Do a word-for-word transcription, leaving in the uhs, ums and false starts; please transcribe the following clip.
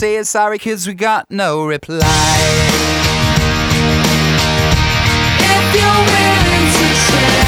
say sorry, cause we got no reply. If you're willing to try.